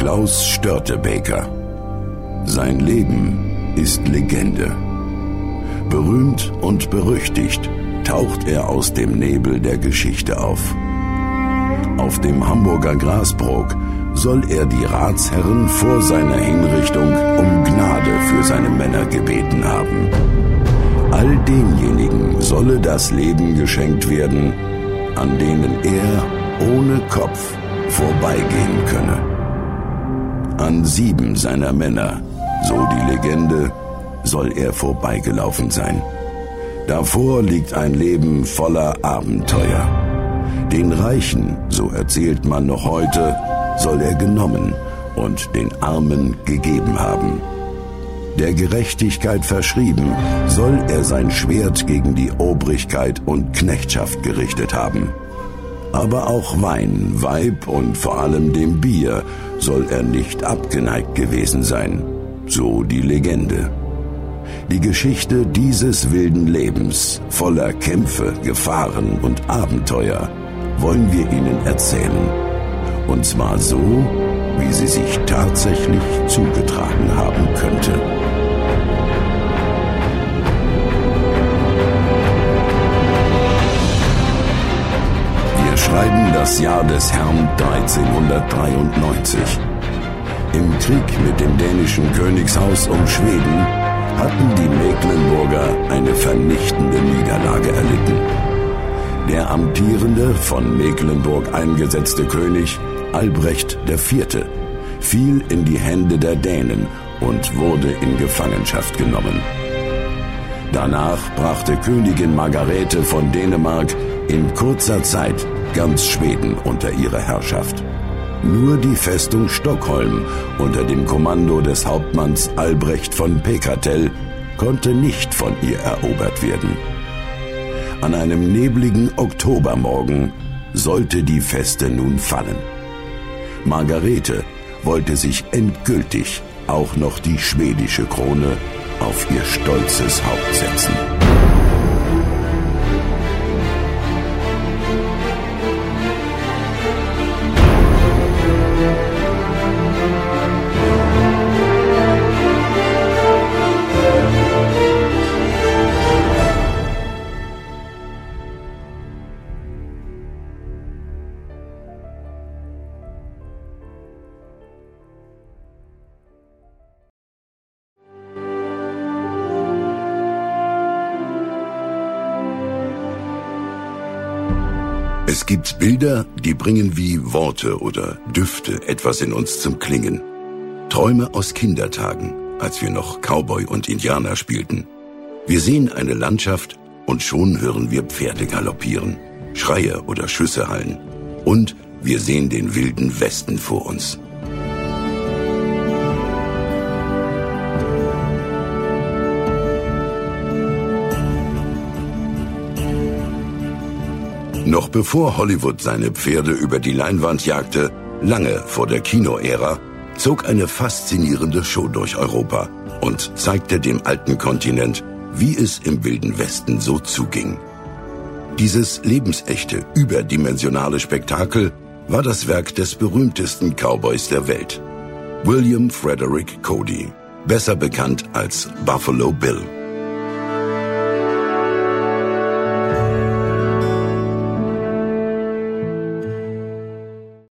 Klaus Störtebaker. Sein Leben ist Legende. Berühmt und berüchtigt taucht er aus dem Nebel der Geschichte auf. Auf dem Hamburger Grasbrook soll er die Ratsherren vor seiner Hinrichtung um Gnade für seine Männer gebeten haben. All denjenigen solle das Leben geschenkt werden, an denen er ohne Kopf vorbeigehen könne. An 7 seiner Männer, so die Legende, soll er vorbeigelaufen sein. Davor liegt ein Leben voller Abenteuer. Den Reichen, so erzählt man noch heute, soll er genommen und den Armen gegeben haben. Der Gerechtigkeit verschrieben, soll er sein Schwert gegen die Obrigkeit und Knechtschaft gerichtet haben. Aber auch Wein, Weib und vor allem dem Bier soll er nicht abgeneigt gewesen sein, so die Legende. Die Geschichte dieses wilden Lebens, voller Kämpfe, Gefahren und Abenteuer, wollen wir Ihnen erzählen. Und zwar so, wie sie sich tatsächlich zugetragen haben könnte. Wir schreiben das Jahr des Herrn 1393. Im Krieg mit dem dänischen Königshaus um Schweden hatten die Mecklenburger eine vernichtende Niederlage erlitten. Der amtierende, von Mecklenburg eingesetzte König Albrecht IV. Fiel in die Hände der Dänen und wurde in Gefangenschaft genommen. Danach brachte Königin Margarete von Dänemark in kurzer Zeit ganz Schweden unter ihre Herrschaft. Nur die Festung Stockholm unter dem Kommando des Hauptmanns Albrecht von Pekatell konnte nicht von ihr erobert werden. An einem nebligen Oktobermorgen sollte die Feste nun fallen. Margarete wollte sich endgültig auch noch die schwedische Krone auf ihr stolzes Haupt setzen. Es gibt Bilder, die bringen wie Worte oder Düfte etwas in uns zum Klingen. Träume aus Kindertagen, als wir noch Cowboy und Indianer spielten. Wir sehen eine Landschaft und schon hören wir Pferde galoppieren, Schreie oder Schüsse hallen. Und wir sehen den wilden Westen vor uns. Noch bevor Hollywood seine Pferde über die Leinwand jagte, lange vor der Kinoära, zog eine faszinierende Show durch Europa und zeigte dem alten Kontinent, wie es im Wilden Westen so zuging. Dieses lebensechte, überdimensionale Spektakel war das Werk des berühmtesten Cowboys der Welt, William Frederick Cody, besser bekannt als Buffalo Bill.